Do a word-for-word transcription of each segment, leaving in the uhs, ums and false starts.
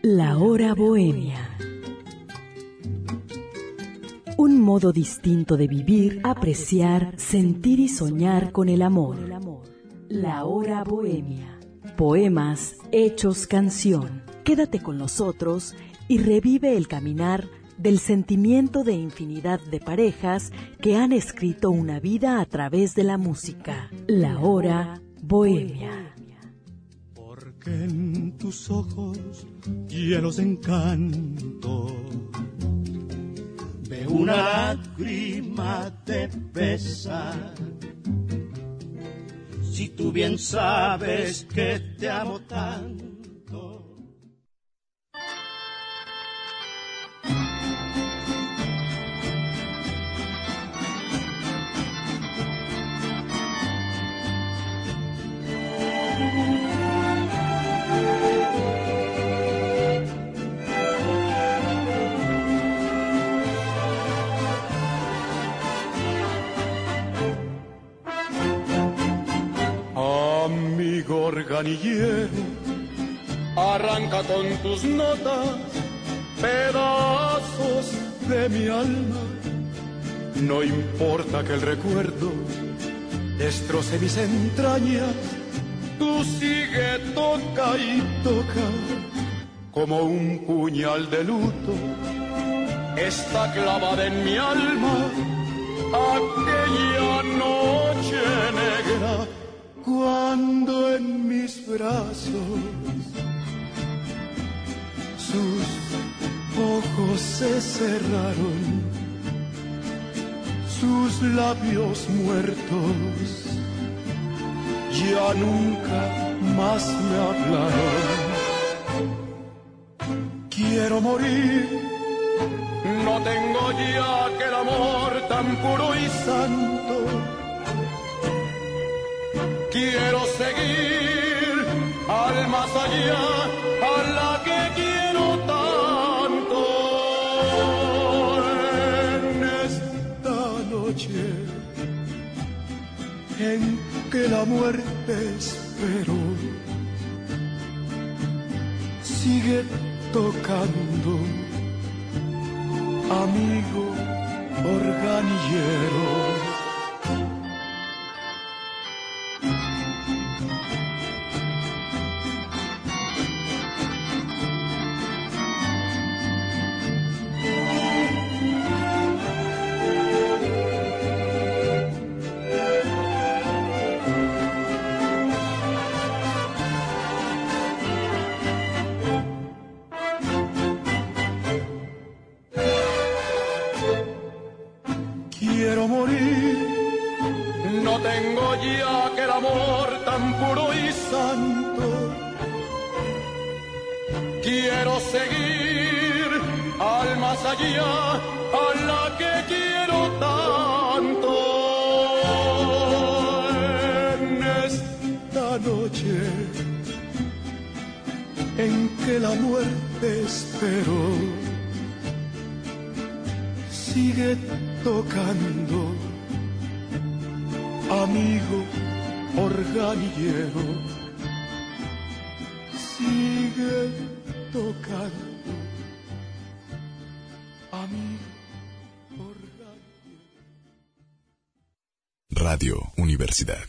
La hora bohemia. Un modo distinto de vivir, apreciar, sentir y soñar con el amor. La hora bohemia. Poemas hechos canción. Quédate con nosotros y revive el caminar del sentimiento de infinidad de parejas que han escrito una vida a través de la música. La hora bohemia. Porque en tus ojos llenos de encanto veo una lágrima de pesar. Si tú bien sabes que te amo tanto. Amigo organillero, arranca con tus notas pedazos de mi alma. No importa que el recuerdo destroce mis entrañas, tú sigue, toca y toca como un puñal de luto. Está clavada en mi alma aquella noche negra, cuando en mis brazos sus ojos se cerraron, sus labios muertos ya nunca más me hablaron. Quiero morir, no tengo ya aquel amor tan puro y santo. Quiero seguir al más allá, a la que quiero tanto. En esta noche en que la muerte espero, sigue tocando, amigo organillero. Quiero morir, no tengo ya aquel amor tan puro y santo. Quiero seguir al más allá, a la que quiero tanto. En esta noche en que la muerte espero, sigue tocando, amigo organillero, sigue tocando, amigo organillero. Radio Universidad.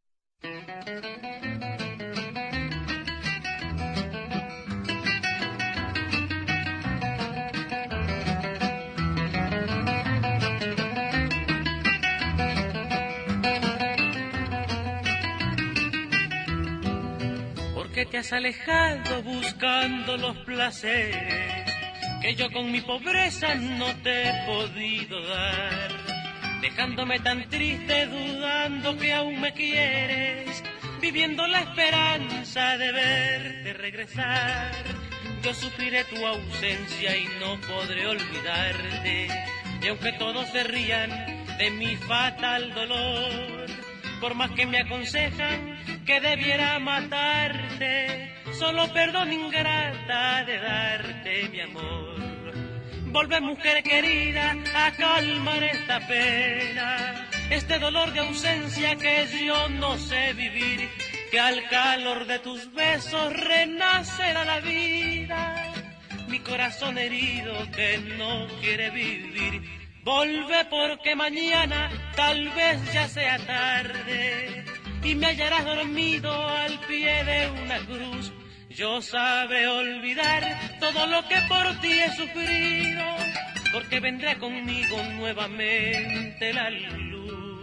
Que te has alejado buscando los placeres que yo con mi pobreza no te he podido dar, dejándome tan triste dudando que aún me quieres, viviendo la esperanza de verte regresar. Yo sufriré tu ausencia y no podré olvidarte, y aunque todos se rían de mi fatal dolor, por más que me aconsejan que debiera matarte, solo perdón ingrata de darte mi amor. Volve, mujer querida, a calmar esta pena, este dolor de ausencia que yo no sé vivir, que al calor de tus besos renacerá la vida. mi corazón herido que no quiere vivir. Volve porque mañana tal vez ya sea tarde y me hallarás dormido al pie de una cruz. Yo sabré olvidar todo lo que por ti he sufrido, porque vendrá conmigo nuevamente la luz.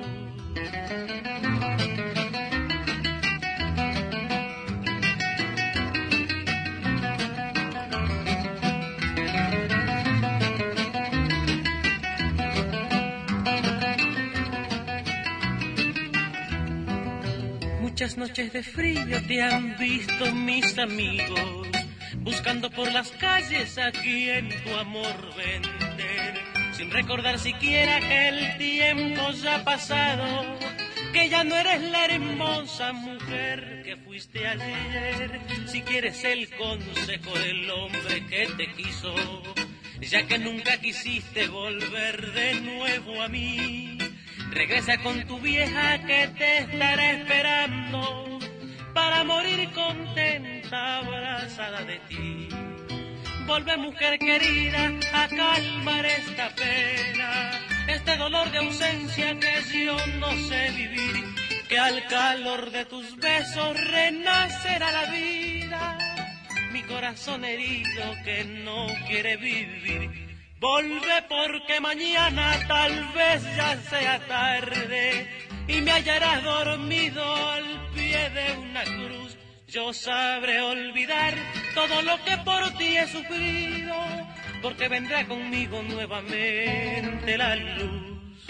Muchas noches de frío te han visto mis amigos, buscando por las calles a quien tu amor vender, sin recordar siquiera que el tiempo ya ha pasado, que ya no eres la hermosa mujer que fuiste ayer. Si quieres el consejo del hombre que te quiso, ya que nunca quisiste volver de nuevo a mí, regresa con tu vieja que te estará esperando para morir contenta abrazada de ti. Volve, mujer querida, a calmar esta pena, este dolor de ausencia que yo no sé vivir, que al calor de tus besos renacerá la vida, mi corazón herido que no quiere vivir. Volve porque mañana tal vez ya sea tarde y me hallarás dormido al pie de una cruz. Yo sabré olvidar todo lo que por ti he sufrido, porque vendrá conmigo nuevamente la luz.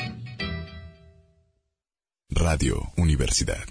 Radio Universidad.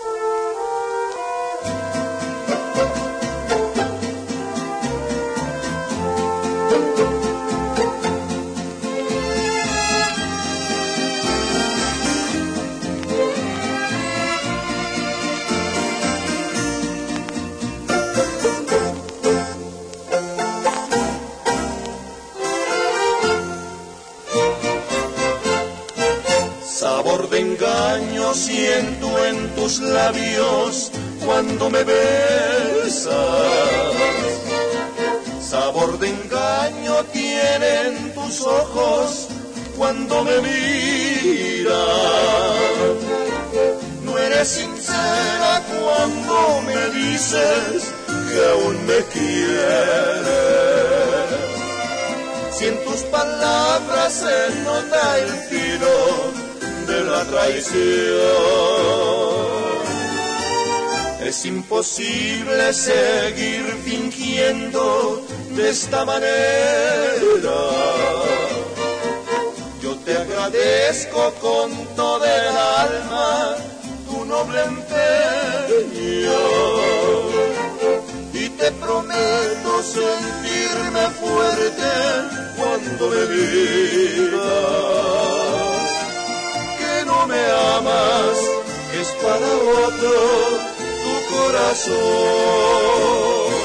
Sabor de engaño siento en tus labios cuando me besas. Sabor de engaño tienen tus ojos cuando me miras. No eres sincera cuando me dices que aún me quieres. Si en tus palabras se nota el filo de la traición, es imposible seguir fingiendo de esta manera. Yo te agradezco con toda el alma tu noble empeño y te prometo sentirme fuerte cuando me digas no me amas, que es para otro tu corazón.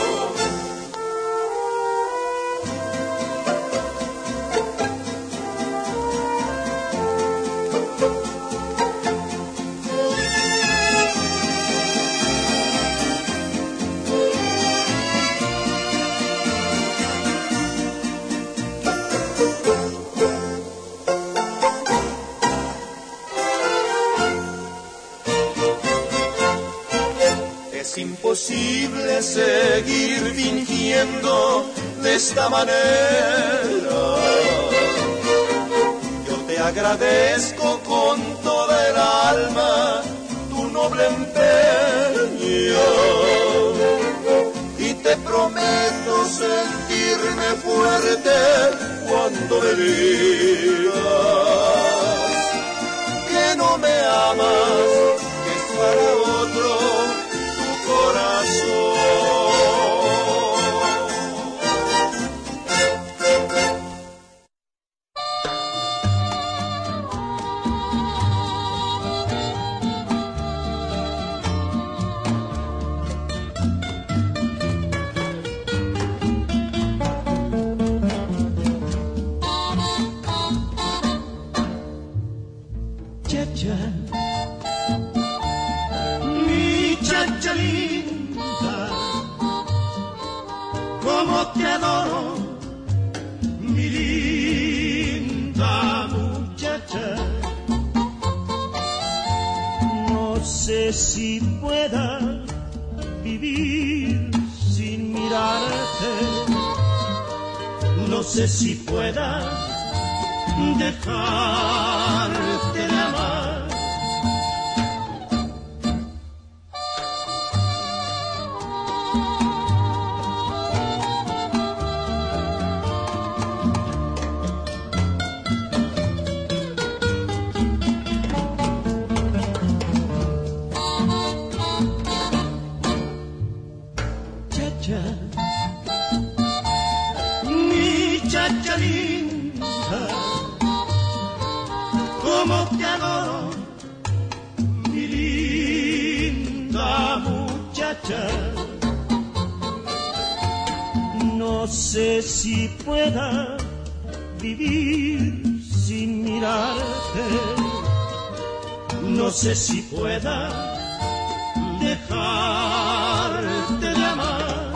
Es imposible seguir fingiendo de esta manera. Yo te agradezco con toda el alma tu noble empeño y te prometo sentirme fuerte cuando me digas que no me amas, que es para otro corazón. Chacha, mi chacha linda, como te adoro, sé si pueda vivir sin mirarte, no sé si pueda dejarte de amar. No sé si pueda vivir sin mirarte, no sé si pueda dejarte de amar.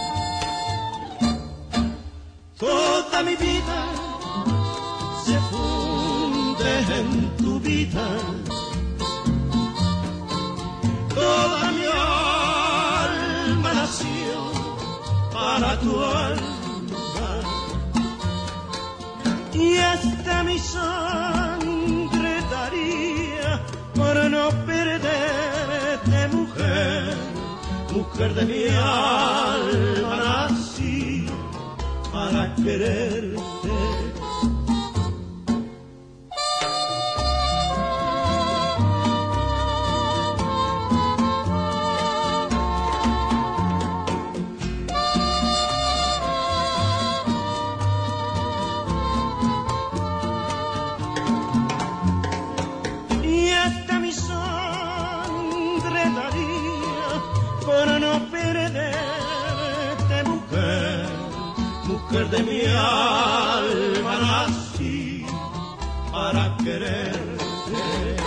Toda mi vida se funde en tu vida, toda mi alma nació para tu alma, y hasta mi sangre daría por no perderte, mujer, mujer de mi alma, nací para quererte. De mi alma nací para quererte.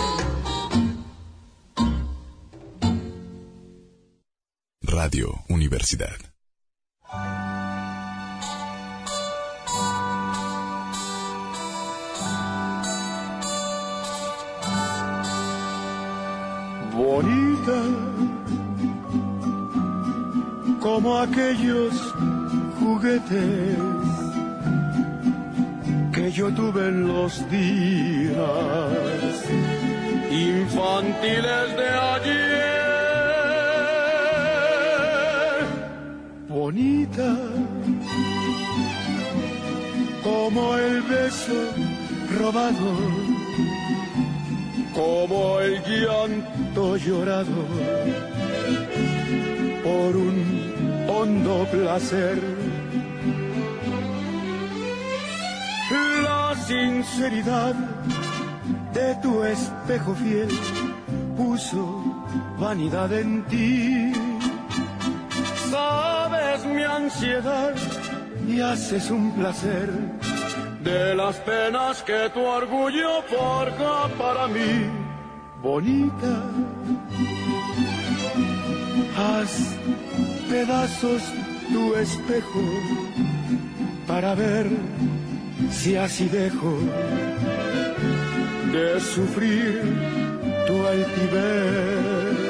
Radio Universidad. Bonita como aquellos juguetes que yo tuve en los días infantiles de ayer. Bonita como el beso robado, como el llanto llorado por un hondo placer. La sinceridad de tu espejo fiel puso vanidad en ti. Sabes mi ansiedad y haces un placer de las penas que tu orgullo forja para mí. Bonita, haz pedazos tu espejo para ver si así dejo de sufrir tu altivez.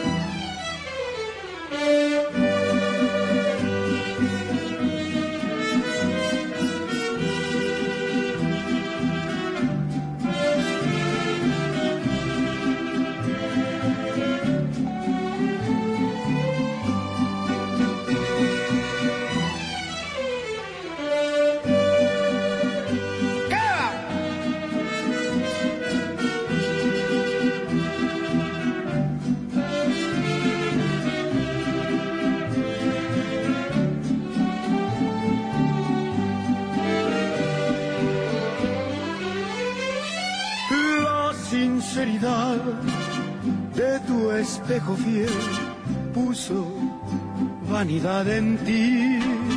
Sinceridad de tu espejo fiel puso vanidad en ti.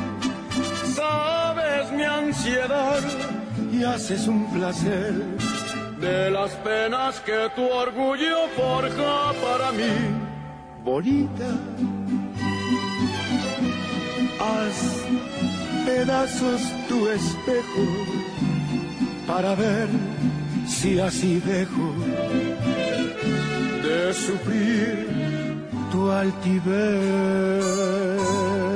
Sabes mi ansiedad y haces un placer de las penas que tu orgullo forja para mí. Bonita, haz pedazos tu espejo para ver si así dejo de de sufrir tu altivez.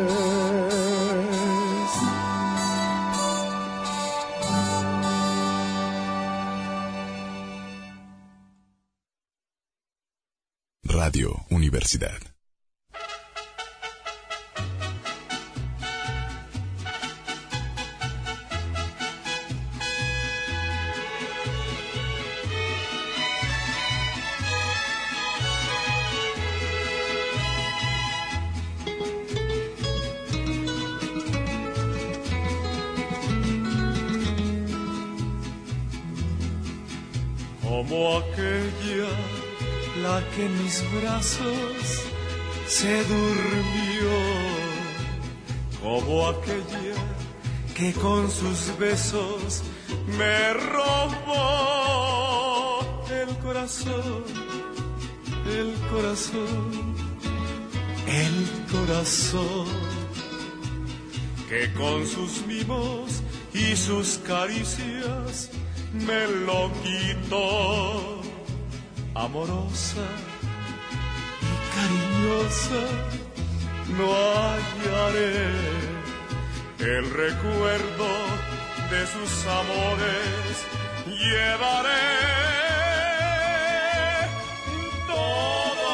Radio Universidad. Como aquella la que en mis brazos se durmió, como aquella que con sus besos me robó el corazón, el corazón, el corazón, que con sus mimos y sus caricias me lo quitó. Amorosa y cariñosa, no hallaré el recuerdo de sus amores. Llevaré toda,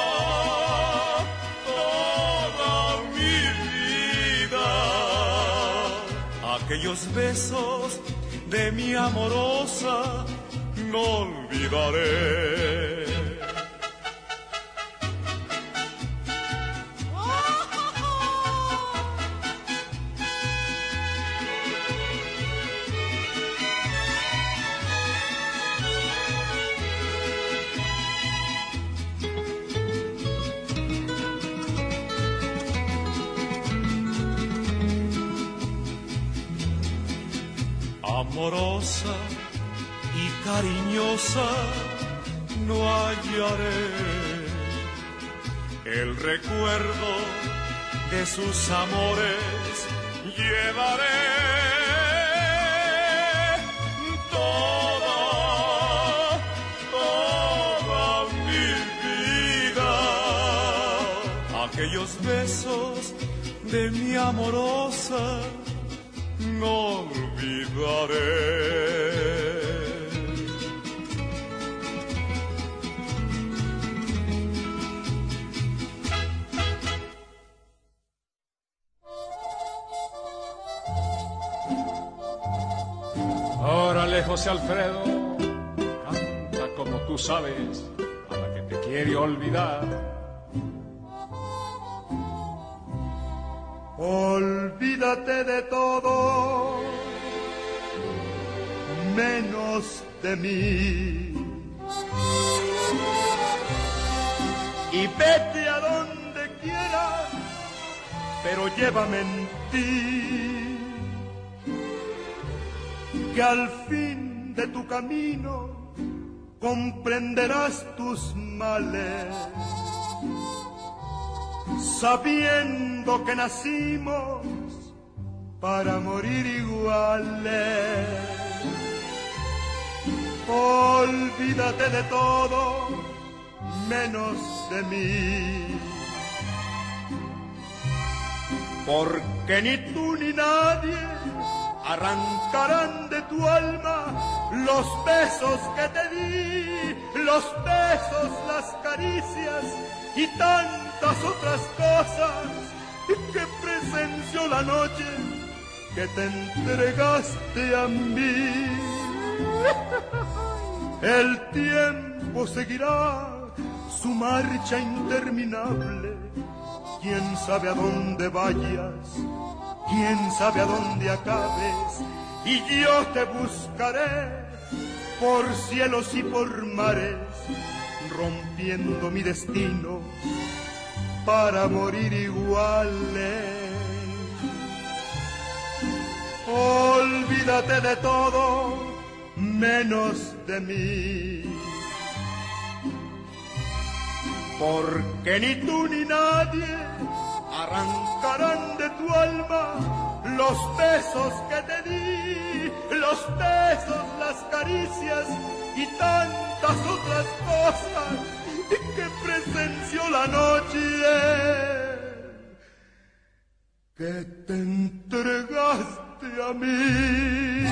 toda mi vida, aquellos besos de mi amorosa no olvidaré. Amorosa y cariñosa, no hallaré el recuerdo de sus amores. Llevaré toda, toda mi vida, aquellos besos de mi amorosa no olvidaré. Órale, José Alfredo, canta como tú sabes, a la que te quiere olvidar. Olvídate de todo, menos de mí. Y vete a donde quieras, pero llévame en ti. Que al fin de tu camino comprenderás tus males, sabiendo que nacimos para morir iguales. Olvídate de todo, menos de mí, porque ni tú ni nadie arrancarán de tu alma los besos que te di, los besos, las caricias y tantas otras cosas que presenció la noche que te entregaste a mí. El tiempo seguirá su marcha interminable. Quién sabe a dónde vayas, quién sabe a dónde acabes, y yo te buscaré por cielos y por mares, rompiendo mi destino para morir iguales. Olvídate de todo, menos de mí, porque ni tú ni nadie arrancarán de tu alma los besos que te di, los besos, las caricias y tantas otras cosas y que presenció la noche que te entregaste a mí.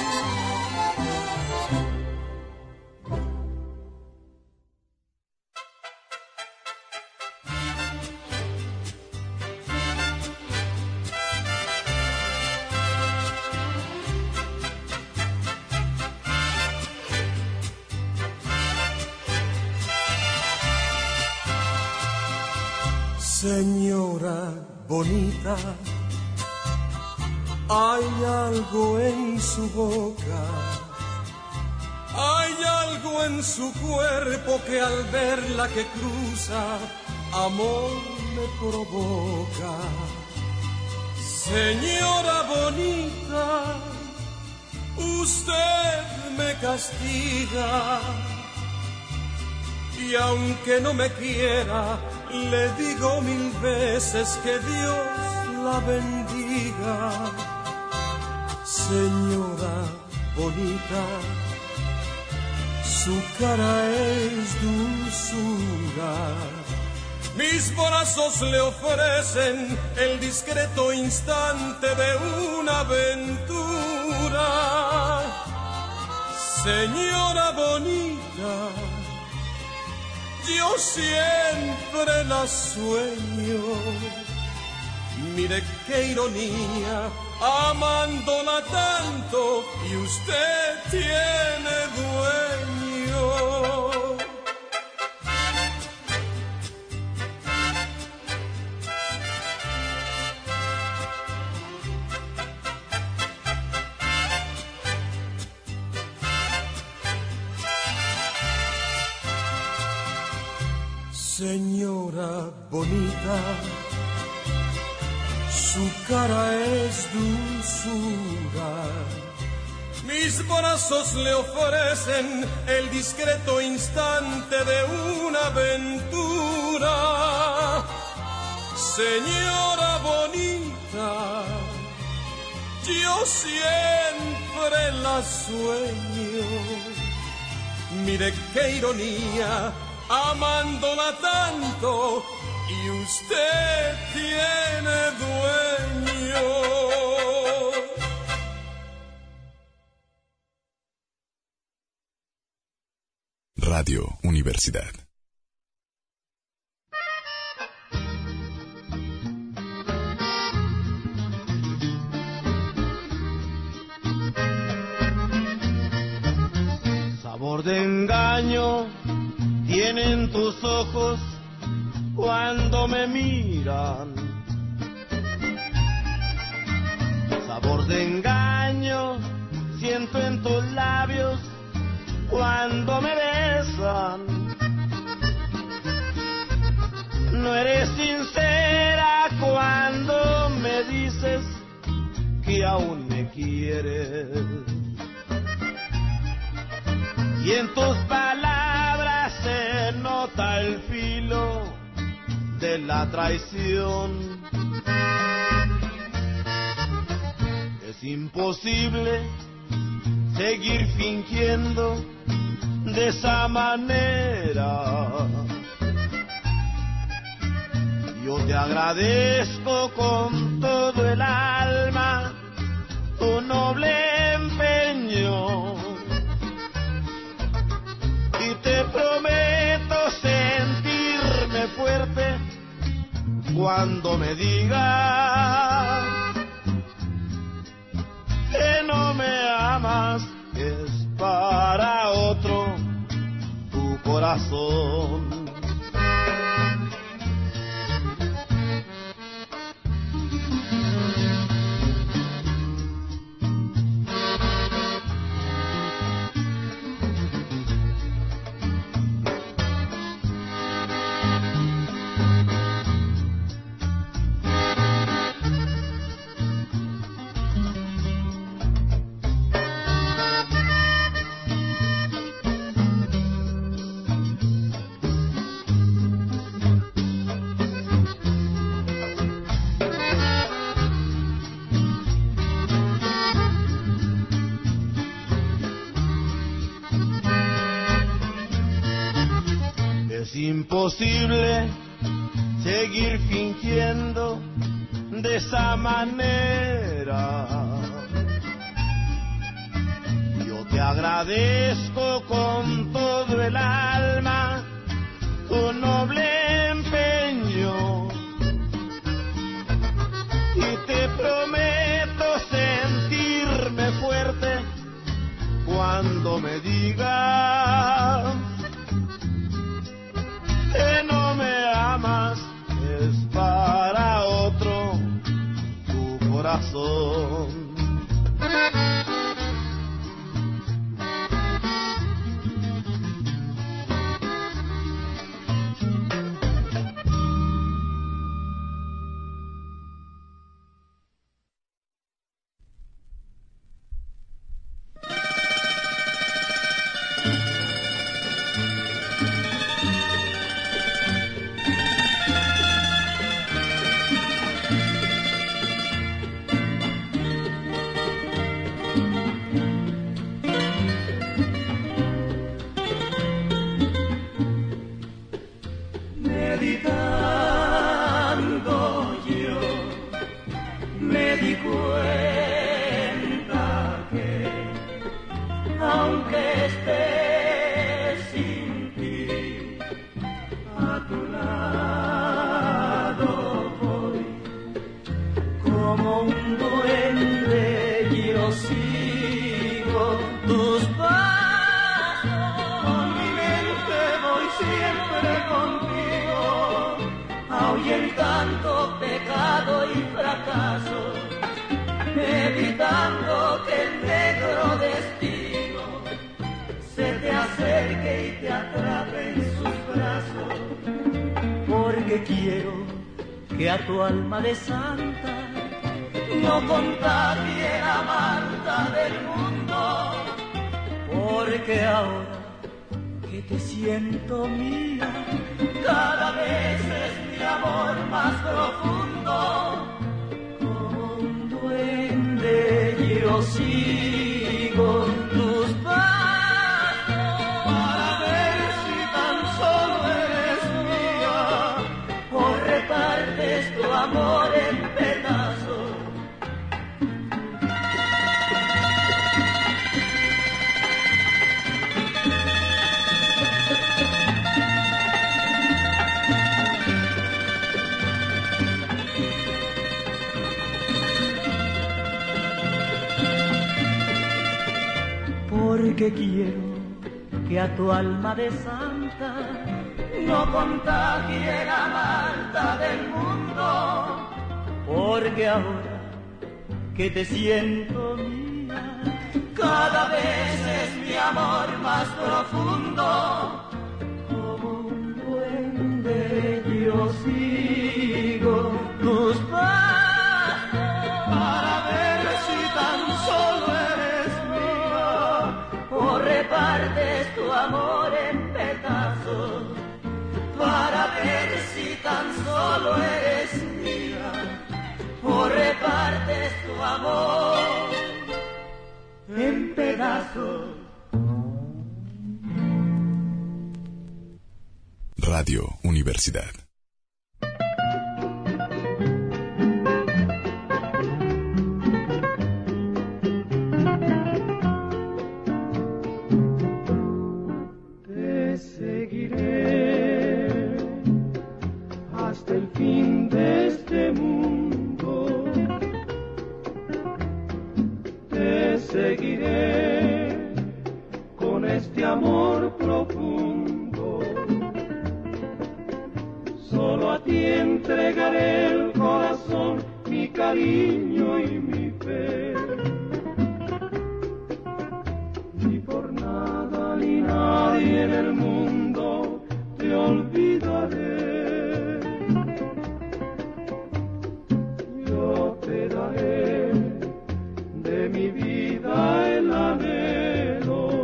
Señora bonita, hay algo en su boca, hay algo en su cuerpo que al verla que cruza, amor me provoca. Señora bonita, usted me castiga, y aunque no me quiera, le digo mil veces que Dios la bendiga. Señora bonita, su cara es dulzura. Mis brazos le ofrecen el discreto instante de una aventura. Señora bonita, yo siempre la sueño. Mire qué ironía, amándola tanto y usted tiene dueño. Señora bonita, su cara es dulzura. Mis brazos le ofrecen el discreto instante de una aventura. Señora bonita, yo siempre la sueño. Mire qué ironía, amándola tanto y usted tiene dueño. Radio Universidad. Sabor de engaño tienen tus ojos cuando me miran. Sabor de engaño siento en tus labios cuando me besan. No eres sincera cuando me dices que aún me quieres. Y en tus palabras se nota el filo de la traición. Es imposible seguir fingiendo de esa manera. Yo te agradezco con todo el alma tu noble empeño. Y te prometo sentirme fuerte cuando me digas que no me amas, que es para otro tu corazón. imposible seguir fingiendo de esa manera. Yo te agradezco con todo el alma tu noble empeño y te prometo sentirme fuerte cuando me digas que no me amas, es para otro tu corazón. Porque quiero que a tu alma de santa no contagie la maldad del mundo. Porque ahora que te siento mía, cada vez es mi amor más profundo. Como un duende yo sigo tus pasos para ver si tan solo eres mía o repartes tu amor en pedazos. Para ver si tan solo eres mía o repartes tu amor en pedazos. Radio Universidad. Te seguiré hasta el fin de este mundo. Te seguiré con este amor profundo. Solo a ti entregaré el corazón, mi cariño y mi fe. Ni por nada ni nadie en el mundo te olvidaré. Yo te daré de mi vida el anhelo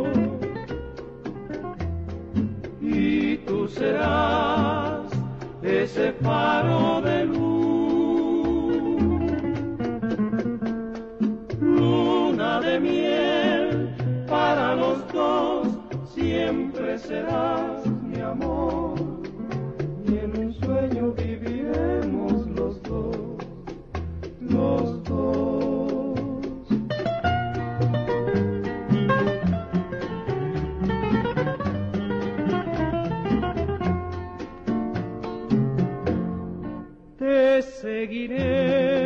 y tú serás ese faro de luz, luna de miel para los dos, siempre serás mi amor. te seguiré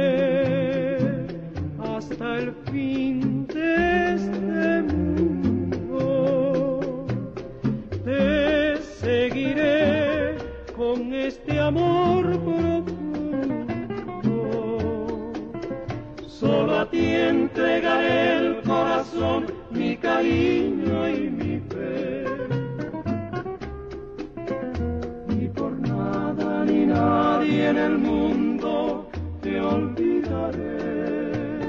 hasta el fin de este mundo. Te seguiré con este amor profundo. Solo a ti entregaré el corazón, mi cariño y mi fe. Ni por nada ni nadie en el mundo te olvidaré.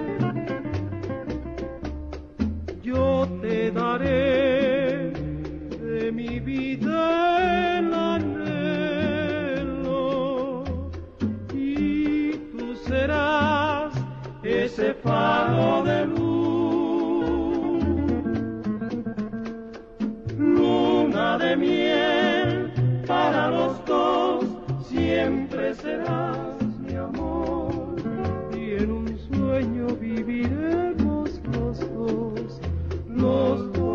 Yo te daré de mi vida el anhelo y tú serás ese faro de luz. Luna de miel para los dos, siempre serás mi amor, y en un sueño viviremos los dos, los dos.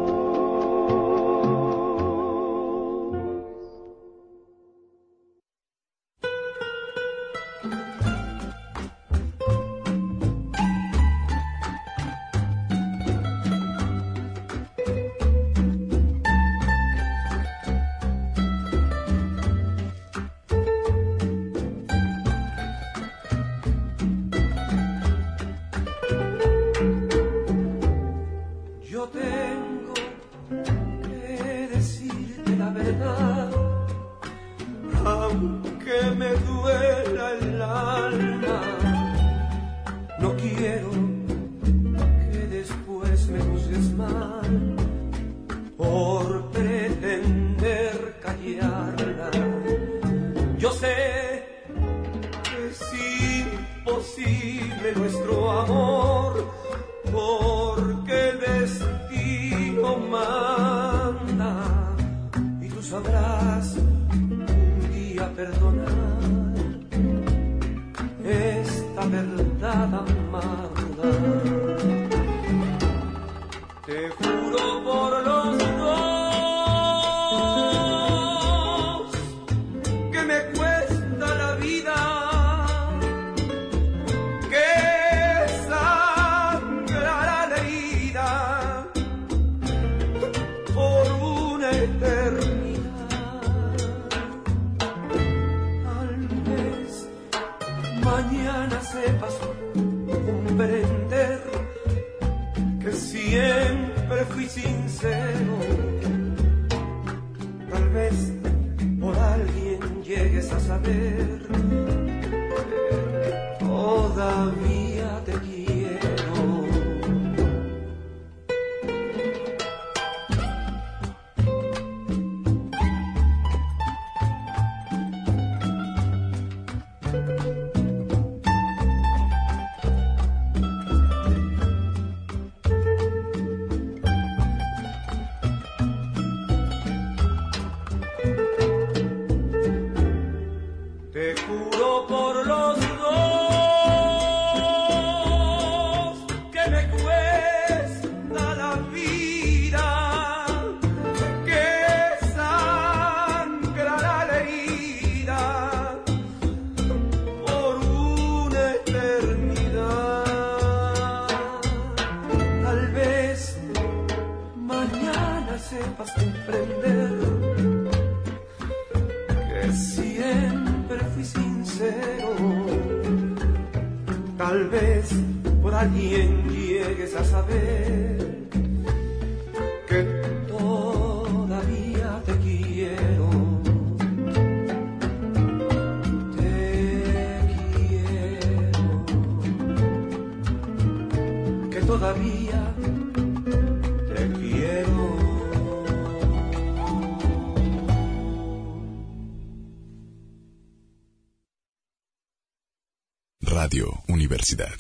Radio Universidad.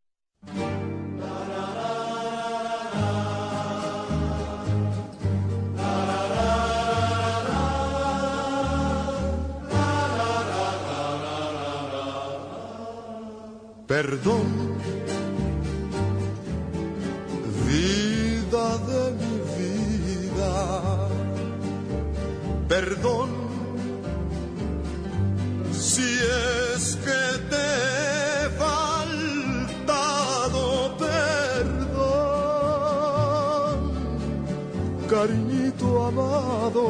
Perdón, vida de mi vida, perdón, si es que te cariñito amado,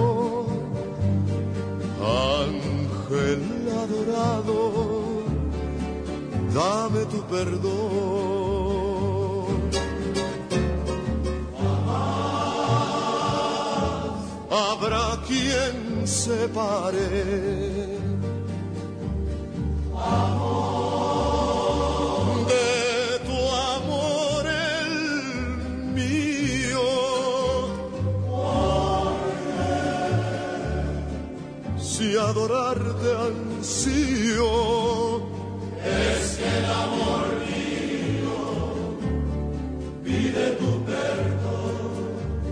ángel adorado, dame tu perdón. Jamás habrá quien separe amor de tu amor el mío. Si adorarte ansío, es que el amor mío pide tu perdón.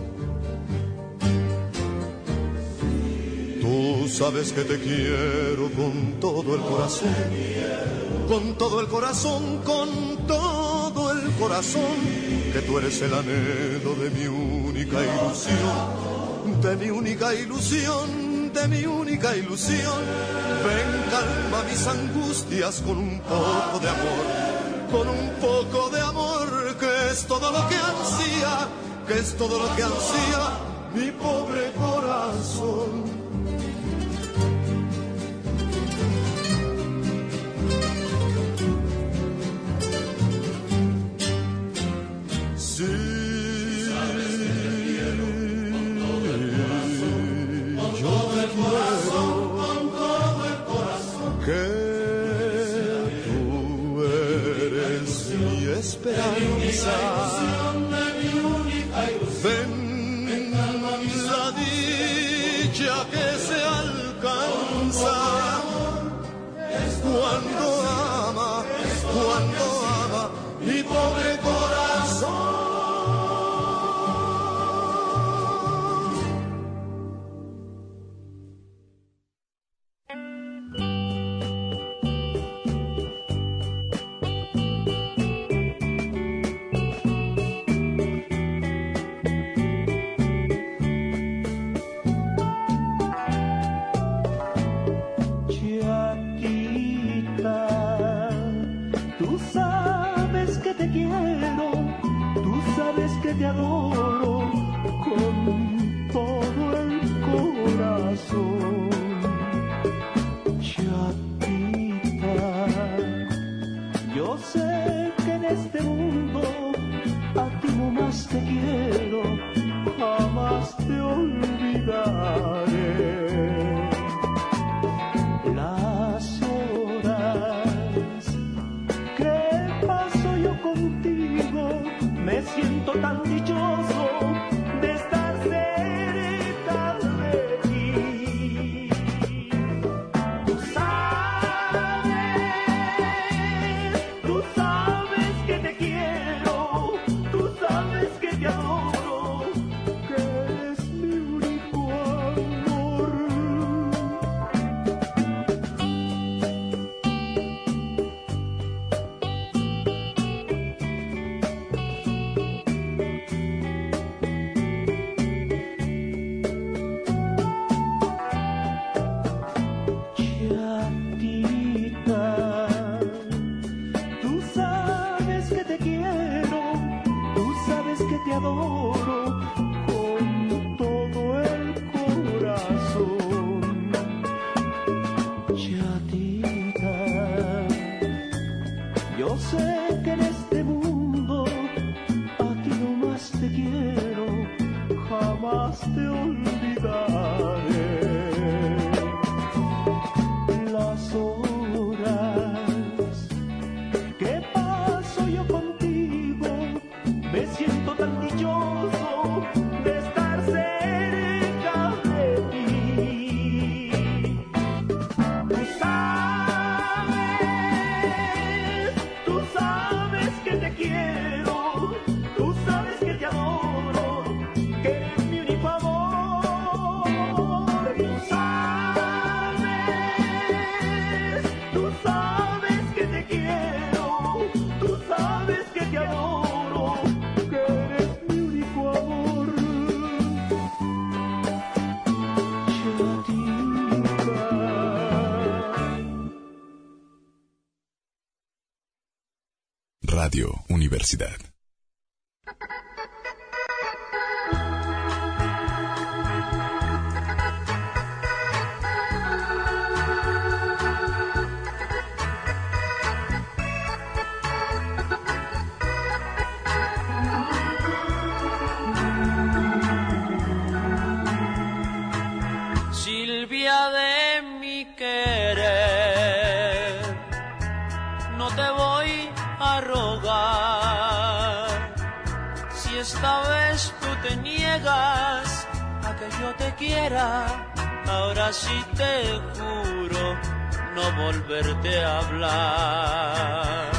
Tú sabes que te quiero con todo el corazón, con todo el corazón, con todo el corazón, que tú eres el anhelo de mi única ilusión, de mi única ilusión, de mi única ilusión. Ven, calma mis angustias con un poco de amor, con un poco de amor, que es todo lo que ansía, que es todo lo que ansía mi pobre corazón. Sí, yo te quiero, que tú eres mi esperanza. Ven la dicha que se alcanza cuando ama, cuando ama mi pobre corazón. Te adoro con todo el corazón, chatita. Yo sé que en este mundo a ti nomás te quiero, jamás te olvidaré. Las horas que paso yo contigo, me siento tan dichoso de estar cerca de ti. Tú sabes, tú sabes que te quiero, tú sabes que te adoro, que eres mi único amor. Te adoro con todo el corazón, chatita. Yo sé que en este mundo a ti nomás te quiero, jamás te olvidaré. Las horas que paso yo contigo, me siento tan dichoso de estar cerca de ti. Tú sabes, tú sabes que te quiero, tú sabes que te adoro, que eres mi único amor. Tú sabes, tú sabes que te quiero, tú sabes que te adoro, que eres mi único amor. Chatita. Radio Universidad. no te voy a rogar. Si esta vez tú te niegas a que yo te quiera, ahora sí te juro no volverte a hablar.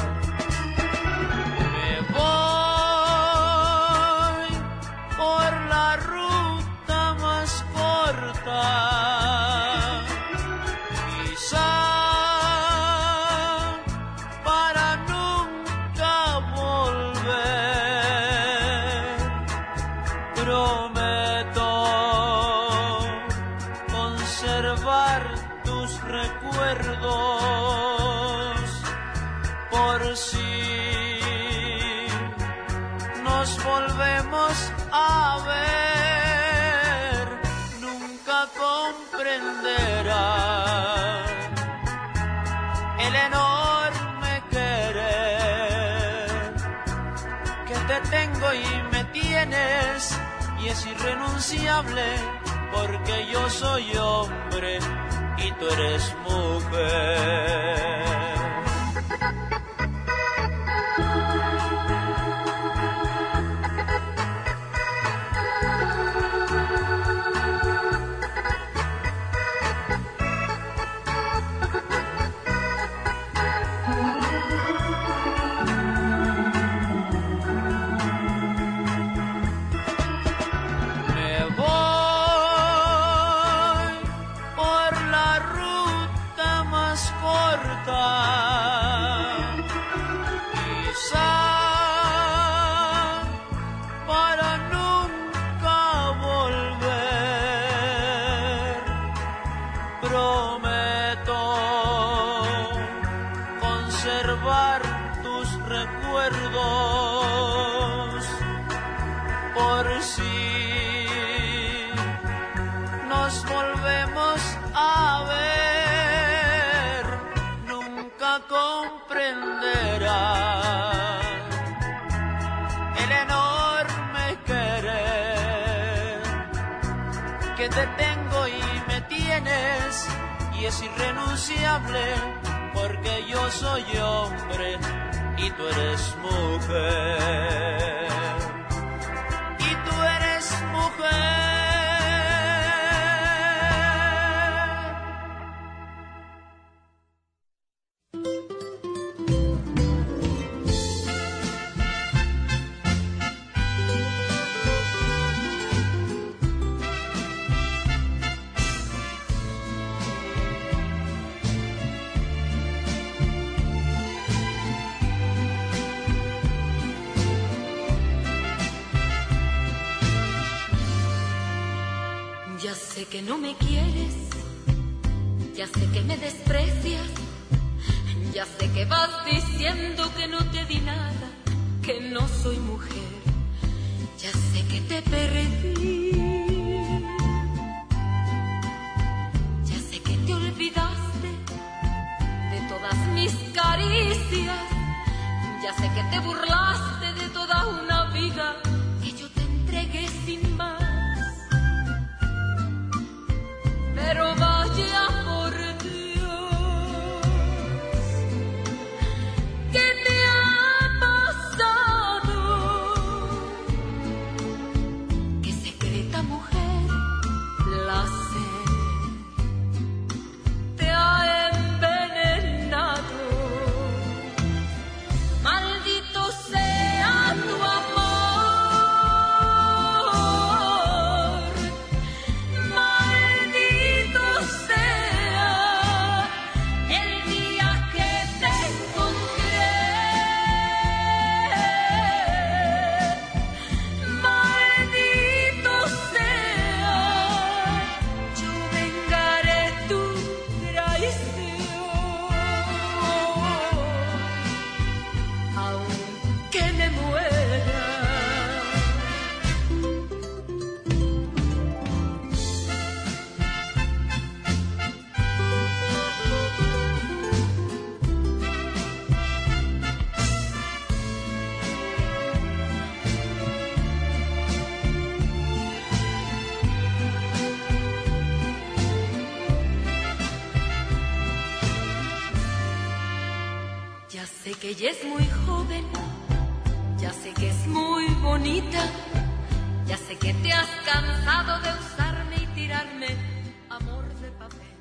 Me voy por la ruta más corta, quizá para nunca volver. Prometo conservar tus recuerdos por si nos volvemos a ver. Nunca comprenderás el enorme querer que te tengo y me tienes, y es irrenunciable porque yo soy hombre y tú eres mujer. Por si nos volvemos a ver, nunca comprenderás el enorme querer que te tengo y me tienes, y es irrenunciable porque yo soy hombre y tú eres mujer. Y tú eres mujer. Ya sé que no me quieres, ya sé que me desprecias, ya sé que vas diciendo que no te di nada, que no soy mujer, ya sé que te perdí, ya sé que te olvidaste de todas mis caricias, ya sé que te burlaste de toda una vida que yo te entregué sin más. Pero vaya por Dios, ¿qué te ha pasado? ¿Qué secreta mujer, placer, te ha envenenado? Maldito sea tu amor. sé que ella es muy joven, ya sé que es muy bonita, ya sé que te has cansado de usarme y tirarme amor de papel.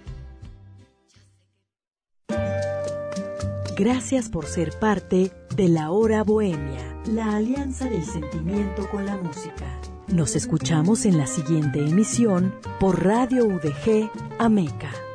Gracias por ser parte de La Hora Bohemia, la alianza del sentimiento con la música. Nos escuchamos en la siguiente emisión por Radio U D G Ameca.